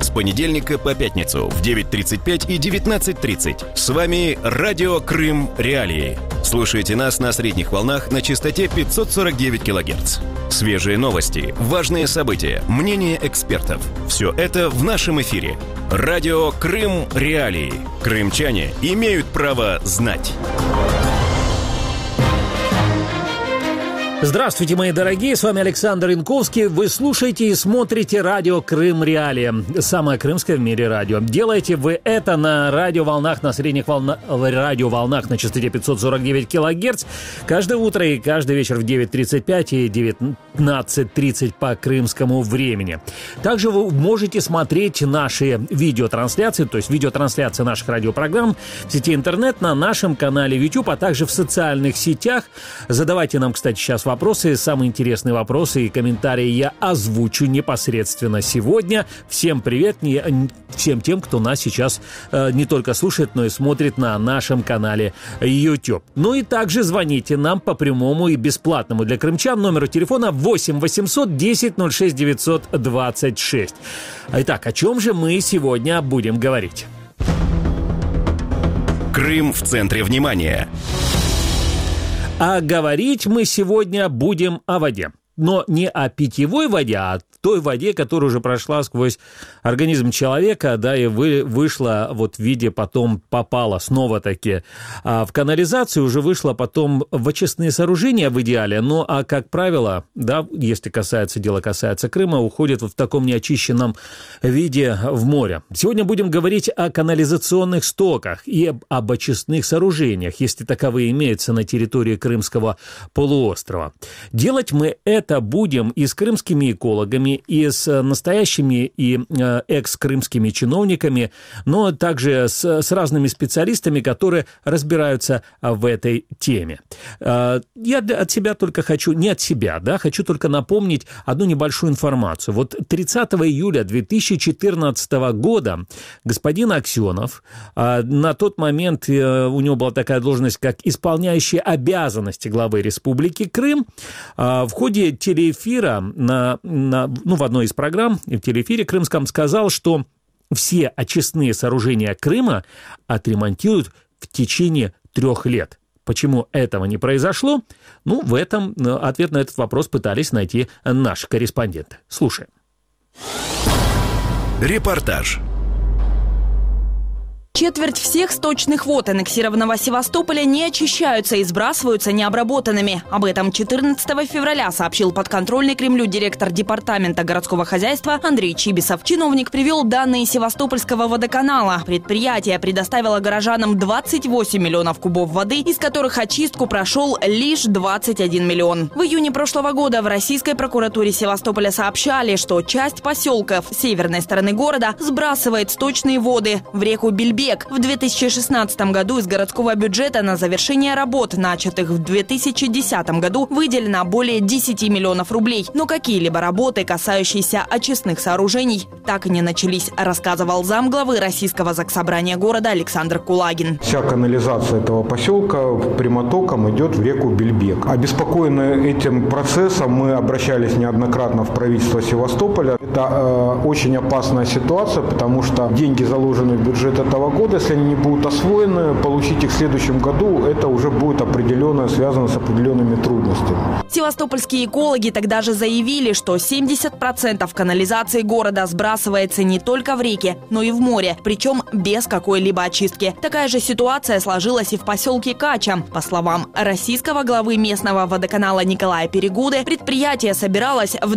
с понедельника по пятницу в 9:35 и 19:30. С вами Радио Крым Реалии. Слушайте нас на средних волнах на частоте 549 кГц. Свежие новости, важные события, мнения экспертов. Все это в нашем эфире. Радио Крым Реалии. Крымчане имеют право знать. Здравствуйте, мои дорогие, с вами Александр Янковский. Вы слушаете и смотрите радио Крым Реалия, самое крымское в мире радио. Делаете вы это на радиоволнах, на средних радиоволнах на частоте 549 кГц каждое утро и каждый вечер в 9:35 и 19:30 по крымскому времени. Также вы можете смотреть наши видеотрансляции, то есть видеотрансляции наших радиопрограмм в сети интернет на нашем канале YouTube, а также в социальных сетях. Задавайте нам, кстати, сейчас вопросы, самые интересные вопросы и комментарии я озвучу непосредственно сегодня. Всем привет, всем тем, кто нас сейчас не только слушает, но и смотрит на нашем канале YouTube. Ну и также звоните нам по прямому и бесплатному для крымчан номеру телефона 8 800 10 06 926. Итак, о чем же мы сегодня будем говорить? Крым в центре внимания. А говорить мы сегодня будем о воде. Но не о питьевой воде, а о той воде, которая уже прошла сквозь организм человека, да, и вышла вот в виде, потом попала снова-таки в канализацию, уже вышла потом в очистные сооружения в идеале. Ну, а как правило, да, если дело касается Крыма, уходит в таком неочищенном виде в море. Сегодня будем говорить о канализационных стоках и об очистных сооружениях, если таковые имеются на территории Крымского полуострова. Делать мы это будем и с крымскими экологами, и с настоящими и экс-крымскими чиновниками, но также с разными специалистами, которые разбираются в этой теме. Я от себя только хочу, не от себя, да, хочу только напомнить одну небольшую информацию. Вот 30 июля 2014 года господин Аксенов, на тот момент у него была такая должность, как исполняющий обязанности главы Республики Крым, в ходе телеэфира в одной из программ в телеэфире крымском сказал, что все очистные сооружения Крыма отремонтируют в течение 3 лет. Почему этого не произошло? Ну, в этом ответ на этот вопрос пытались найти наши корреспонденты. Слушаем. Репортаж. Четверть всех сточных вод аннексированного Севастополя не очищаются и сбрасываются необработанными. Об этом 14 февраля сообщил подконтрольный Кремлю директор департамента городского хозяйства Андрей Чибисов. Чиновник привел данные Севастопольского водоканала. Предприятие предоставило горожанам 28 миллионов кубов воды, из которых очистку прошел лишь 21 миллион. В июне прошлого года в российской прокуратуре Севастополя сообщали, что часть поселков северной стороны города сбрасывает сточные воды в реку Бельбек. В 2016 году из городского бюджета на завершение работ, начатых в 2010 году, выделено более 10 миллионов рублей. Но какие-либо работы, касающиеся очистных сооружений, так и не начались, рассказывал замглавы Российского заксобрания города Александр Кулагин. Вся канализация этого поселка прямотоком идет в реку Бельбек. Обеспокоены этим процессом мы обращались неоднократно в правительство Севастополя. Это очень опасная ситуация, потому что деньги, заложенные в бюджет этого года, если они не будут освоены, получить их в следующем году, это уже будет определенно связано с определенными трудностями. Севастопольские экологи тогда же заявили, что 70% канализации города сбрасывается не только в реки, но и в море, причем без какой-либо очистки. Такая же ситуация сложилась и в поселке Кача. По словам российского главы местного водоканала Николая Перегуды, предприятие собиралось в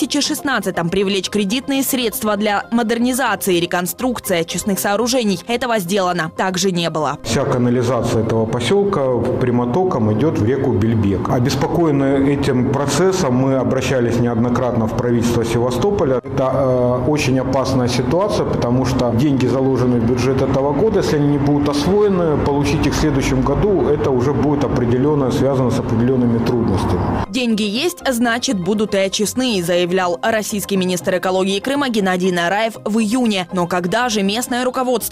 2016-м привлечь кредитные средства для модернизации и реконструкции очистных сооружений. Этого сделано также не было. Вся канализация этого поселка прямотоком идет в реку Бельбек. Обеспокоены этим процессом мы обращались неоднократно в правительство Севастополя. Это очень опасная ситуация, потому что деньги, заложенные в бюджет этого года, если они не будут освоены, получить их в следующем году, это уже будет определенно связано с определенными трудностями. Деньги есть, значит, будут и очистные, заявлял российский министр экологии Крыма Геннадий Нараев в июне. Но когда же местное руководство возьмет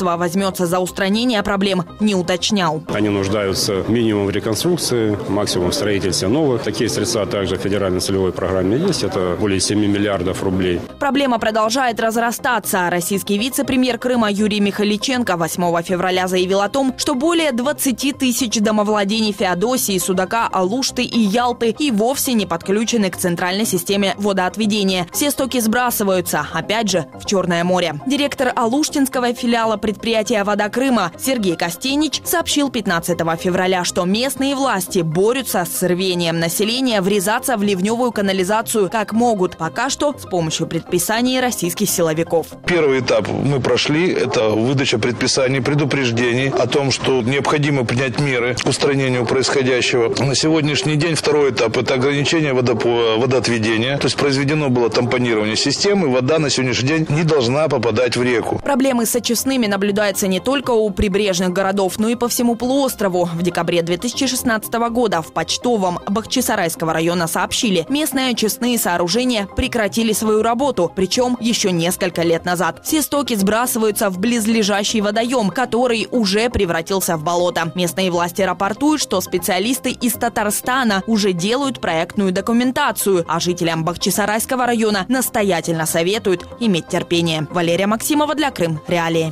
возьмется за устранение проблем, не уточнял. Они нуждаются минимум в реконструкции, максимум в строительстве новых. Такие средства также в федеральной целевой программе есть. Это более 7 миллиардов рублей. Проблема продолжает разрастаться. Российский вице-премьер Крыма Юрий Михайличенко 8 февраля заявил о том, что более 20 тысяч домовладений Феодосии, Судака, Алушты и Ялты и вовсе не подключены к центральной системе водоотведения. Все стоки сбрасываются, опять же, в Черное море. Директор Алуштинского филиала предприятия «Вода Крыма» Сергей Костенич сообщил 15 февраля, что местные власти борются с рвением населения врезаться в ливневую канализацию как могут, пока что с помощью предписаний российских силовиков. Первый этап мы прошли, это выдача предписаний, предупреждений о том, что необходимо принять меры к устранению происходящего. На сегодняшний день второй этап – это ограничение водоотведения, то есть произведено было тампонирование системы, вода на сегодняшний день не должна попадать в реку. Проблемы с очистными наблюдаются не только у прибрежных городов, но и по всему полуострову. В декабре 2016 года в Почтовом Бахчисарайского района сообщили, местные очистные сооружения прекратили свою работу, причем еще несколько лет назад. Все стоки сбрасываются в близлежащий водоем, который уже превратился в болото. Местные власти рапортуют, что специалисты из Татарстана уже делают проектную документацию, а жителям Бахчисарайского района настоятельно советуют иметь терпение. Валерия Максимова для Крым Реалии.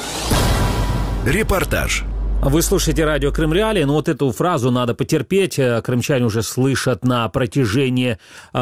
Репортаж. Вы слушаете радио Крым Реалии, но вот эту фразу надо потерпеть. Крымчане уже слышат на протяжении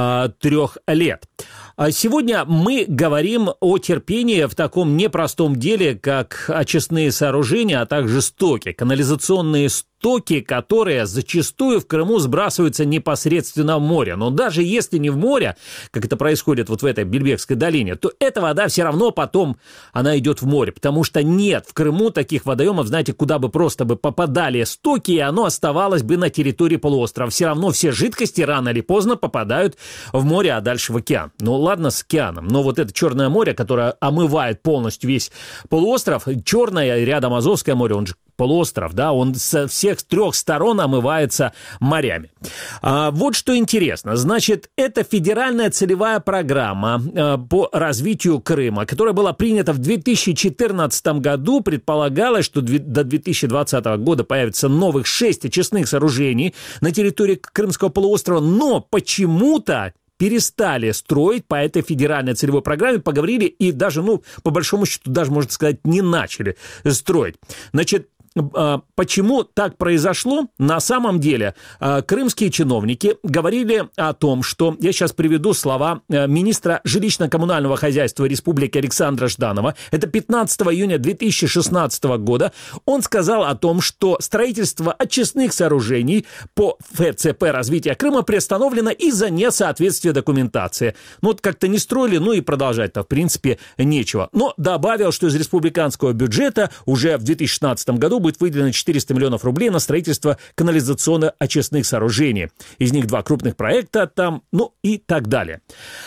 3 лет. Сегодня мы говорим о терпении в таком непростом деле, как очистные сооружения, а также стоки, канализационные стоки, которые зачастую в Крыму сбрасываются непосредственно в море. Но даже если не в море, как это происходит вот в этой Бельбекской долине, то эта вода все равно потом, она идет в море, потому что нет в Крыму таких водоемов, знаете, куда бы просто бы попадали стоки, и оно оставалось бы на территории полуострова. Все равно все жидкости рано или поздно попадают в море, а дальше в океан. Ну ладно с океаном, но вот это Черное море, которое омывает полностью весь полуостров, Черное, рядом Азовское море, он же полуостров, да, он со всех 3 сторон омывается морями. Вот что интересно. Значит, это федеральная целевая программа по развитию Крыма, которая была принята в 2014 году. Предполагалось, что до 2020 года появится новых 6 очистных сооружений на территории Крымского полуострова, но почему-то перестали строить по этой федеральной целевой программе, поговорили и даже, по большому счету, даже, можно сказать, не начали строить. Значит, почему так произошло? На самом деле, крымские чиновники говорили о том, что, я сейчас приведу слова министра жилищно-коммунального хозяйства Республики Александра Жданова, это 15 июня 2016 года, он сказал о том, что строительство очистных сооружений по ФЦП развития Крыма приостановлено из-за несоответствия документации. Вот как-то не строили, и продолжать-то, в принципе, нечего. Но добавил, что из республиканского бюджета уже в 2016 году будет выделено 400 миллионов рублей на строительство канализационно-очистных сооружений. Из них 2 крупных проекта там, и так далее.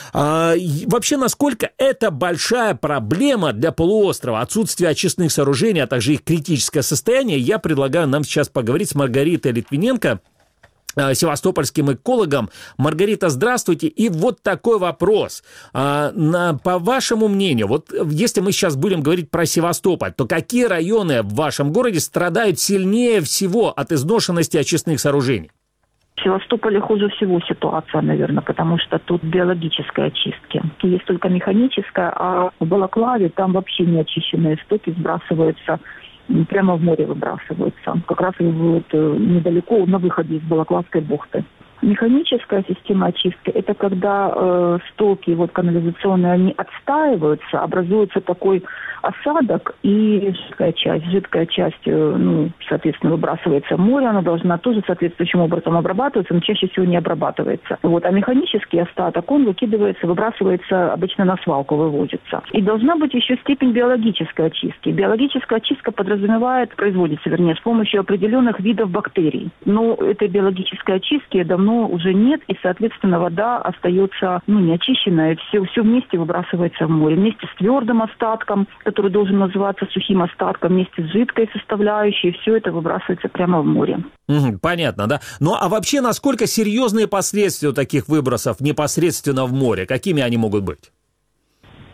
Вообще, насколько это большая проблема для полуострова, отсутствие очистных сооружений, а также их критическое состояние, я предлагаю нам сейчас поговорить с Маргаритой Литвиненко, севастопольским экологом. Маргарита, здравствуйте. И вот такой вопрос. По вашему мнению, вот если мы сейчас будем говорить про Севастополь, то какие районы в вашем городе страдают сильнее всего от изношенности очистных сооружений? В Севастополе хуже всего ситуация, наверное, потому что тут биологической очистки. Есть только механическая, а в Балаклаве там вообще неочищенные стоки сбрасываются, прямо в море выбрасываются. Как раз вот недалеко на выходе из Балаклавской бухты. Механическая система очистки – это когда стоки канализационные, они отстаиваются, образуется такой осадок, и жидкая часть, соответственно, выбрасывается в море, она должна тоже соответствующим образом обрабатываться, но чаще всего не обрабатывается. А механический остаток, он выбрасывается обычно на свалку, вывозится. И должна быть еще степень биологической очистки. Биологическая очистка производится с помощью определенных видов бактерий. Но этой биологической очистки давно уже нет, и, соответственно, вода остается неочищенная, и все вместе выбрасывается в море. Вместе с твердым остатком, который должен называться сухим остатком, вместе с жидкой составляющей, все это выбрасывается прямо в море. Понятно, да? А вообще, насколько серьезные последствия у таких выбросов непосредственно в море? Какими они могут быть?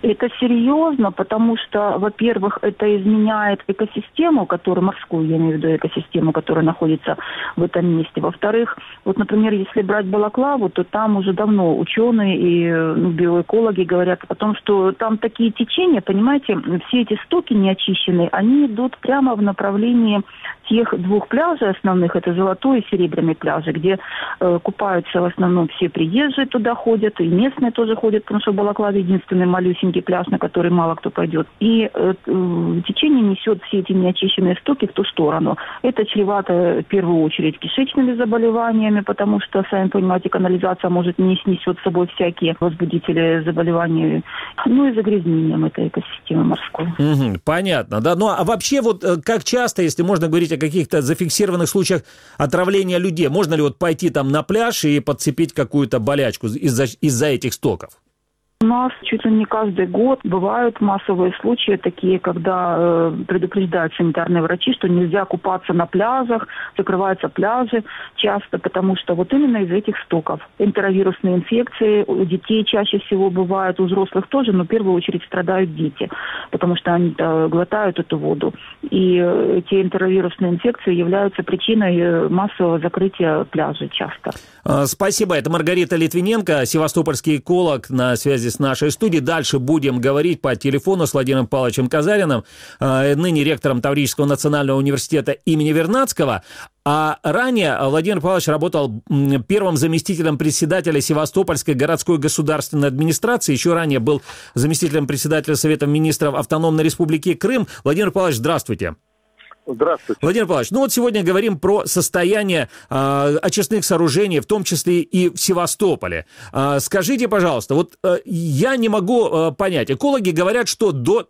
Это серьезно, потому что, во-первых, это изменяет экосистему, морскую, я имею в виду экосистему, которая находится в этом месте. Во-вторых, вот, например, если брать Балаклаву, то там уже давно ученые и биоэкологи говорят о том, что там такие течения, понимаете, все эти стоки неочищенные, они идут прямо в направлении тех двух пляжей основных, это Золотой и Серебряный пляжи, где купаются в основном все приезжие туда ходят, и местные тоже ходят, потому что в Балаклаве единственный малюсенький пляж, на который мало кто пойдет. И течение несет все эти неочищенные стоки в ту сторону. Это чревато в первую очередь кишечными заболеваниями, потому что, сами понимаете, канализация может несет с собой всякие возбудители заболеваний, и загрязнением этой экосистемы морской. Понятно, да. Ну, а вообще вот как часто, если можно говорить о каких-то зафиксированных случаях отравления людей, можно ли вот пойти там на пляж и подцепить какую-то болячку из-за этих стоков? У нас чуть ли не каждый год бывают массовые случаи, такие, когда предупреждают санитарные врачи, что нельзя купаться на пляжах, закрываются пляжи часто, потому что вот именно из этих стоков. Энтеровирусные инфекции у детей чаще всего бывают, у взрослых тоже, но в первую очередь страдают дети, потому что они глотают эту воду. И эти энтеровирусные инфекции являются причиной массового закрытия пляжей часто. Спасибо. Это Маргарита Литвиненко, севастопольский эколог, на связи с нашей студией. Дальше будем говорить по телефону с Владимиром Павловичем Казариным, ныне ректором Таврического национального университета имени Вернадского. А ранее Владимир Павлович работал первым заместителем председателя Севастопольской городской государственной администрации. Еще ранее был заместителем председателя Совета министров Автономной Республики Крым. Владимир Павлович, здравствуйте. Здравствуйте. Владимир Павлович, вот сегодня говорим про состояние очистных сооружений, в том числе и в Севастополе. Скажите, пожалуйста, вот я не могу понять. Экологи говорят, что до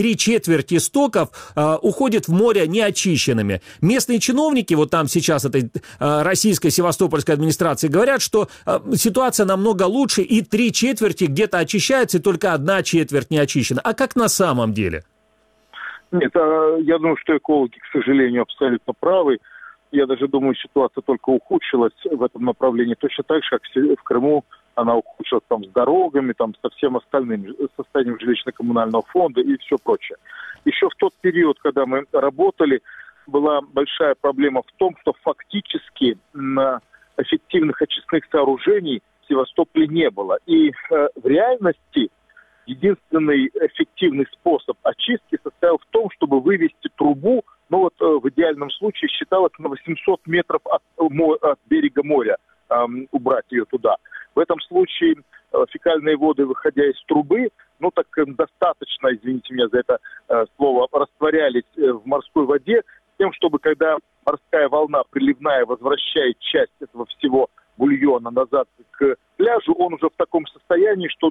3/4 стоков уходят в море неочищенными. Местные чиновники, вот там сейчас этой российской севастопольской администрации, говорят, что ситуация намного лучше, и 3/4 где-то очищается, и только 1/4 не очищена. А как на самом деле? Нет, я думаю, что экологи, к сожалению, абсолютно правы. Я даже думаю, ситуация только ухудшилась в этом направлении. Точно так же, как в Крыму она ухудшилась там с дорогами, там со всем остальным состоянием жилищно-коммунального фонда и все прочее. Еще в тот период, когда мы работали, была большая проблема в том, что фактически эффективных очистных сооружений в Севастополе не было. И в реальности единственный эффективный способ очистки состоял в том, чтобы вывести трубу, в идеальном случае считалось на 800 метров от берега моря, убрать ее туда. В этом случае фекальные воды, выходя из трубы, достаточно, извините меня за это слово, растворялись в морской воде, с тем, чтобы когда морская волна приливная возвращает часть этого всего бульона назад к пляжу, он уже в таком состоянии, что,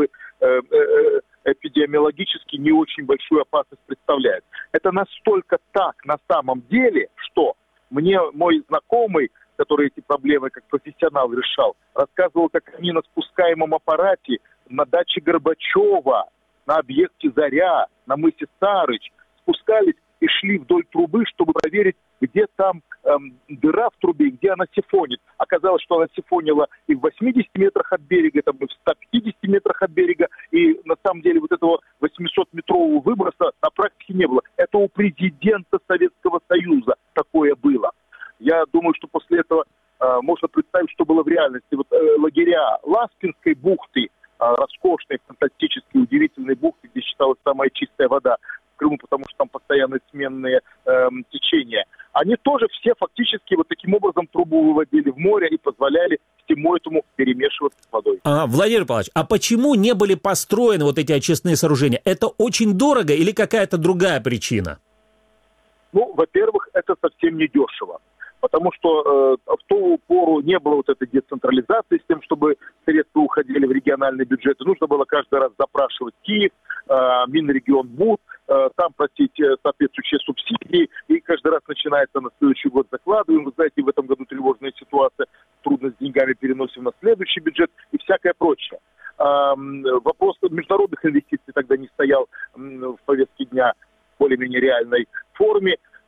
эпидемиологически не очень большую опасность представляет. Это настолько так на самом деле, что мне мой знакомый, который эти проблемы как профессионал решал, рассказывал, как они на спускаемом аппарате на даче Горбачева, на объекте «Заря», на мысе Сарыч спускались и шли вдоль трубы, чтобы проверить, где там дыра в трубе, где она сифонит. Оказалось, что она сифонила и в 80 метрах от берега, и в 150 метрах от берега, и на самом деле вот этого 800-метрового выброса на практике не было. Это у президента Советского Союза такое было. Я думаю, что после этого можно представить, что было в реальности. Лагеря Ласпинской бухты, роскошной, фантастической, удивительной бухты, где считалась самая чистая вода в Крыму, потому что там постоянные сменные течения. Они тоже все фактически таким образом трубу выводили в море и позволяли всему этому перемешиваться с водой. Владимир Павлович, а почему не были построены вот эти очистные сооружения? Это очень дорого или какая-то другая причина? Во-первых, это совсем не дешево. Потому что в ту пору не было этой децентрализации с тем, чтобы средства уходили в региональные бюджеты. Нужно было каждый раз запрашивать Киев, Минрегионбуд, там просить соответствующие субсидии. И каждый раз начинается на следующий год закладываем. Вы знаете, в этом году тревожная ситуация. Трудно с деньгами переносим на следующий бюджет и всякое прочее. Вопрос международных инвестиций тогда не стоял в повестке дня в более-менее реальной форме.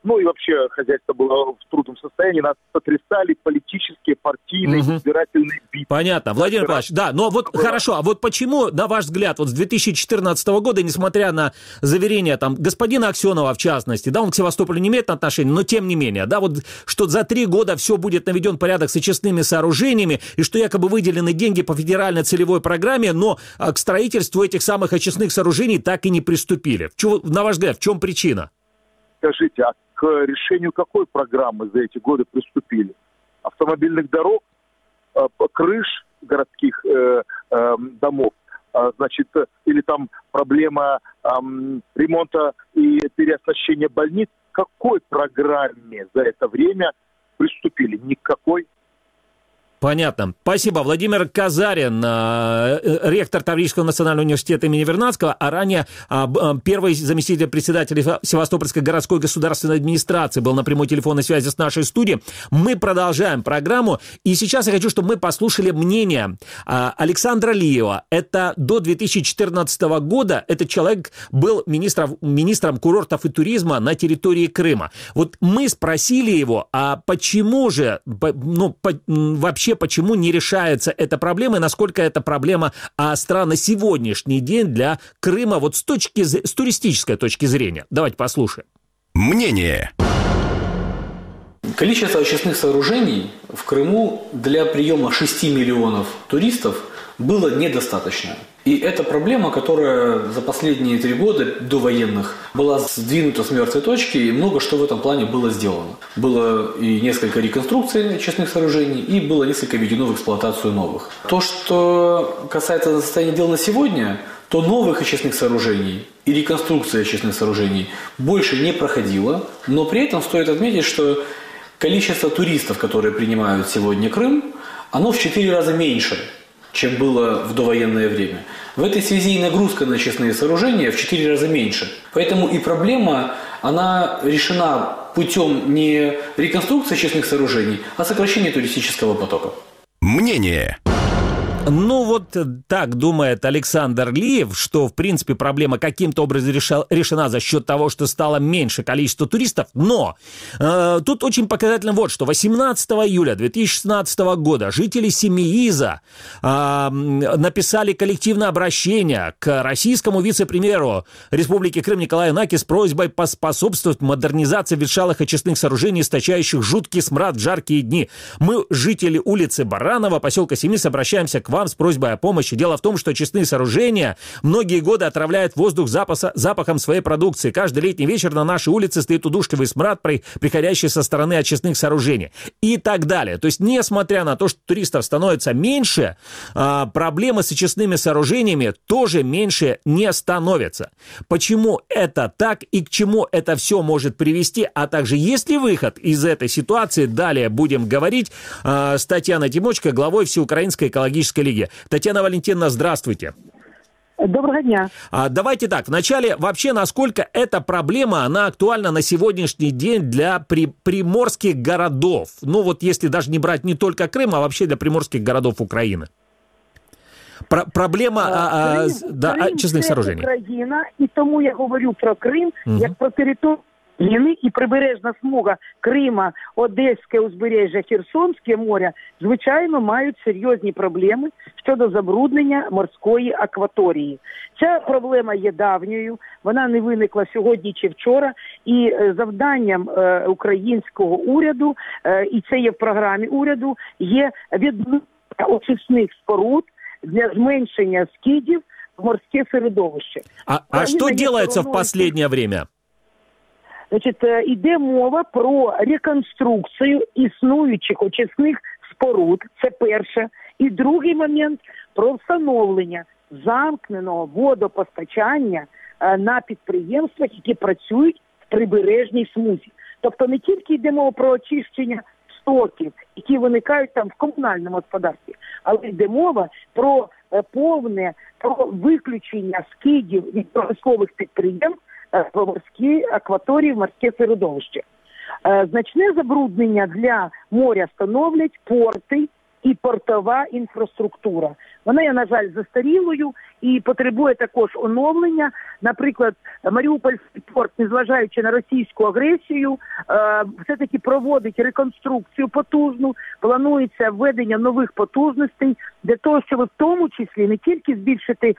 и вообще хозяйство было в трудном состоянии. Нас сотрясали политические, партийные, избирательные битвы. Понятно. Владимир Павлович, да, но вот хорошо, а вот почему, на ваш взгляд, вот с 2014 года, несмотря на заверения там господина Аксенова, в частности, да, он к Севастополю не имеет отношения, но тем не менее, да, вот что за 3 года все будет наведен порядок с очистными сооружениями, и что якобы выделены деньги по федеральной целевой программе, но к строительству этих самых очистных сооружений так и не приступили. На ваш взгляд, в чем причина? Скажите, а к решению какой программы за эти годы приступили? Автомобильных дорог, крыш городских домов, значит, или там проблема ремонта и переоснащения больниц? К какой программе за это время приступили? Никакой. Понятно. Спасибо. Владимир Казарин, ректор Таврического национального университета имени Вернадского, а ранее первый заместитель председателя Севастопольской городской государственной администрации, был на прямой телефонной связи с нашей студией. Мы продолжаем программу, и сейчас я хочу, чтобы мы послушали мнение Александра Лиева. Это до 2014 года этот человек был министром курортов и туризма на территории Крыма. Вот мы спросили его, а почему же, вообще почему не решается эта проблема и насколько эта проблема остра на сегодняшний день для Крыма вот с туристической точки зрения. Давайте послушаем. Мнение. Количество очистных сооружений в Крыму для приема 6 миллионов туристов было недостаточно. И это проблема, которая за последние 3 года до военных была сдвинута с мертвой точки, и много что в этом плане было сделано. Было и несколько реконструкций очистных сооружений, и было несколько введено в эксплуатацию новых. То, что касается состояния дел на сегодня, то новых очистных сооружений и реконструкции очистных сооружений больше не проходило, но при этом стоит отметить, что количество туристов, которые принимают сегодня Крым, оно в 4 раза меньше, чем было в довоенное время. В этой связи и нагрузка на очистные сооружения в 4 раза меньше. Поэтому и проблема, она решена путем не реконструкции очистных сооружений, а сокращения туристического потока. Мнение. Ну, вот так думает Александр Лиев, что, в принципе, проблема каким-то образом решена за счет того, что стало меньше количество туристов. Но тут очень показательно вот что. 18 июля 2016 года жители Семииза написали коллективное обращение к российскому вице-премьеру Республики Крым Николаю Наки с просьбой поспособствовать модернизации ветшалых очистных сооружений, источающих жуткий смрад в жаркие дни. Мы, жители улицы Баранова, поселка Семииз, обращаемся к вам с просьбой о помощи. Дело в том, что очистные сооружения многие годы отравляют воздух запахом своей продукции. Каждый летний вечер на нашей улице стоит удушливый смрад, приходящий со стороны очистных сооружений. И так далее. То есть, несмотря на то, что туристов становится меньше, проблемы с очистными сооружениями тоже меньше не становятся. Почему это так и к чему это все может привести, а также есть ли выход из этой ситуации, далее будем говорить с Татьяной Тимочко, главой Всеукраинской экологической лиги. Татьяна Валентиновна, здравствуйте. Доброго дня. Давайте так, вначале вообще, насколько эта проблема, она актуальна на сегодняшний день для приморских городов? Ну вот если даже не брать не только Крым, а вообще для приморских городов Украины. Проблема очисних сооружений. Україна, і тому я говорю про Крим, як про територію України, і прибережна смуга Крима, Одеське узбережжя, Херсонське море, звичайно, мають серйозні проблеми щодо забруднення морської акваторії. Ця проблема є давньою, вона не виникла сьогодні чи вчора, і завданням українського уряду, і це є в програмі уряду, є відновлення очисних споруд для зменшення скидів в морське середовище. А что делается в последнее время? Значить, іде мова про реконструкцію існуючих очисних споруд, це перше. І другий момент – про встановлення замкненого водопостачання на підприємствах, які працюють в прибережній смузі. Тобто не тільки йде мова про очищення стоків, які виникають там в комунальному господарстві, але йде мова про про виключення скидів від промислових підприємств в морській акваторії, в морське середовище. Значне забруднення для моря становлять порти і портова інфраструктура. Вона є, на жаль, застарілою і потребує також оновлення. Наприклад, Маріупольський порт, незважаючи на російську агресію, все-таки проводить реконструкцію потужну, планується введення нових потужностей для того, щоб в тому числі не тільки збільшити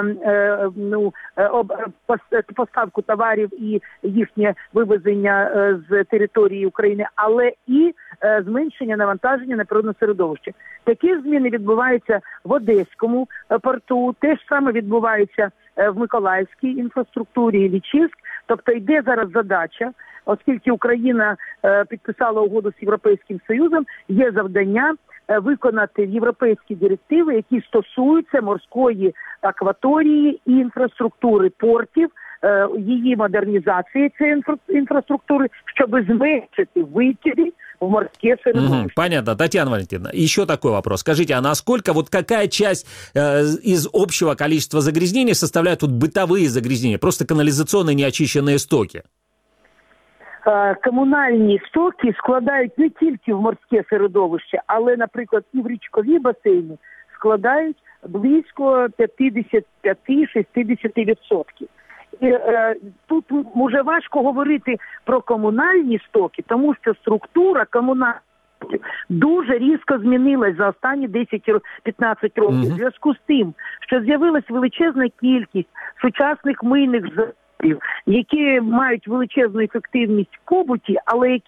поставку товарів і їхнє вивезення з території України, але і зменшення навантаження на природне середовище. Такі зміни відбуваються в Одеському порту, те ж саме відбувається в Миколаївській інфраструктурі, Лічівськ. Тобто йде зараз задача, оскільки Україна підписала угоду з Європейським Союзом, є завдання виконати європейські директиви, які стосуються морської акваторії і інфраструктури портів, її модернизации цієї інфраструктури, щоб зменшити викиди в морские средовища. Понятно. Татьяна Валентиновна, еще такой вопрос. Скажите, а насколько, вот какая часть из общего количества загрязнений составляют вот бытовые загрязнения, просто канализационные неочищенные стоки? Комунальні стоки складають не тільки в морське середовище, але, наприклад, і в річкові басейни складають близько 55-60%. І тут вже важко говорити про комунальні стоки, тому що структура комунальних стоків дуже різко змінилась за останні 10-15 років. В зв'язку з тим, що з'явилась величезна кількість сучасних мийних засобів, які мають величезну ефективність в побуті, але які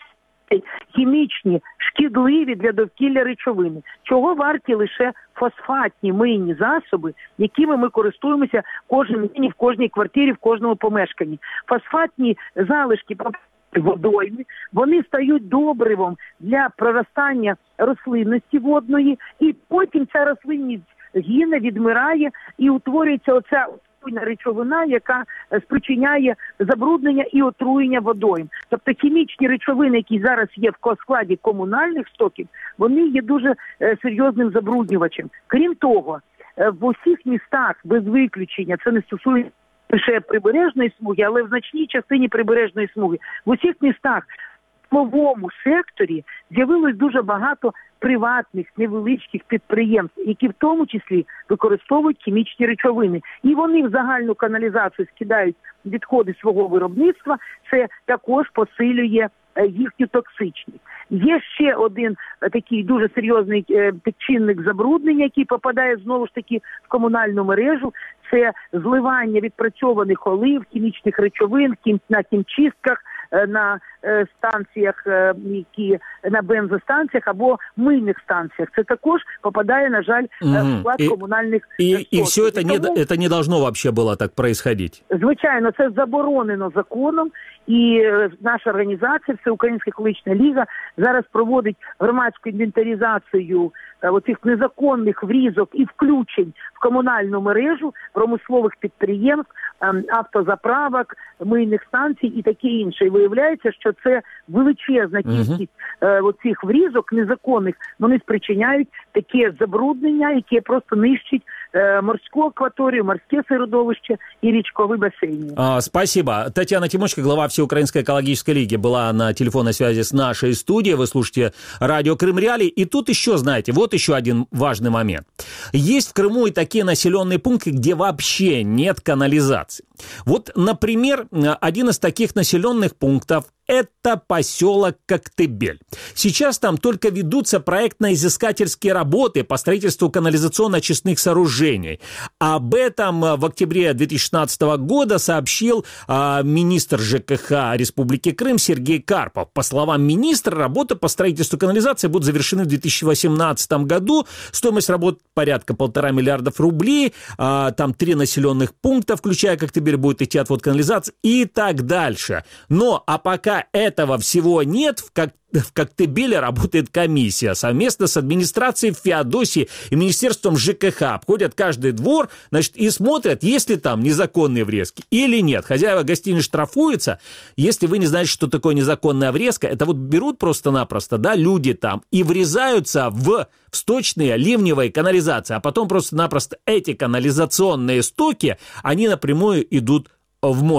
хімічні, шкідливі для довкілля речовини. Чого варті лише фосфатні мийні засоби, якими ми користуємося кожен день в кожній квартирі, в кожному помешканні. Фосфатні залишки водойми, вони стають добривом для проростання рослинності водної, і потім ця рослинність гине, відмирає і утворюється оця речовина, яка спричиняє забруднення і отруєння водойм. Тобто хімічні речовини, які зараз є в складі комунальних стоків, вони є дуже серйозним забруднювачем. Крім того, в усіх містах, без виключення, це не стосується лише прибережної смуги, але в значній частині прибережної смуги, в усіх містах в новому секторі з'явилось дуже багато приватних, невеличких підприємств, які в тому числі використовують хімічні речовини. І вони в загальну каналізацію скидають відходи свого виробництва, це також посилює їхню токсичність. Є ще один такий дуже серйозний підчинник забруднення, який попадає знову ж таки в комунальну мережу. Це зливання відпрацьованих олив, хімічних речовин на хімчистках, на станціях, які на бензостанціях або мийних станціях. Це також попадає, на жаль, в склад комунальних стоків. І все це не должно вообще було так происходить? Звичайно, це заборонено законом, і наша організація, Всеукраїнська екологічна ліга, зараз проводить громадську інвентаризацію оцих незаконних врізок і включень в комунальну мережу промислових підприємств, автозаправок, мийних станцій і таке інше. І виявляється, що це величезна кількість оцих врізок незаконних, вони спричиняють таке забруднення, яке просто нищить морську акваторию, морское середовище и речковые бассейны. Спасибо. Татьяна Тимочко, глава Всеукраинской экологической лиги, была на телефонной связи с нашей студией. Вы слушаете радио Крым Реалии. И тут еще, знаете, вот еще один важный момент. Есть в Крыму и такие населенные пункты, где вообще нет канализации. Вот, например, один из таких населенных пунктов – это поселок Коктебель. Сейчас там только ведутся проектно-изыскательские работы по строительству канализационно-очистных сооружений. Об этом в октябре 2016 года сообщил министр ЖКХ Республики Крым Сергей Карпов. По словам министра, работы по строительству канализации будут завершены в 2018 году. Стоимость работ порядка 1,5 миллиарда рублей. Там 3 населенных пункта, включая Коктебель, будет идти отвод канализации и так дальше. Но, а пока этого всего нет, в Коктебеле работает комиссия совместно с администрацией Феодосии и Министерством ЖКХ. Обходят каждый двор, значит, и смотрят, есть ли там незаконные врезки или нет. Хозяева гостиниц штрафуются. Если вы не знаете, что такое незаконная врезка, это вот берут просто-напросто, да, люди там и врезаются в сточные ливневые канализации, а потом просто-напросто эти канализационные стоки, они напрямую идут в море.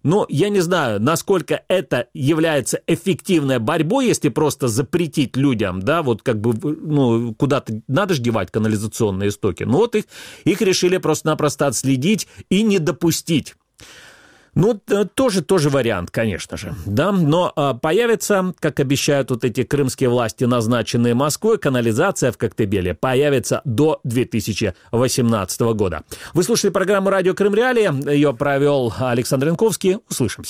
Но я не знаю, насколько это является эффективной борьбой, если просто запретить людям, да, вот как бы, ну, куда-то надо же девать канализационные стоки. Ну, вот их решили просто-напросто отследить и не допустить. Ну, тоже вариант, конечно же, да, но появится, как обещают вот эти крымские власти, назначенные Москвой, канализация в Коктебеле появится до 2018 года. Вы слушали программу «Радио Крым Реалии», ее провел Александр Янковский, услышимся.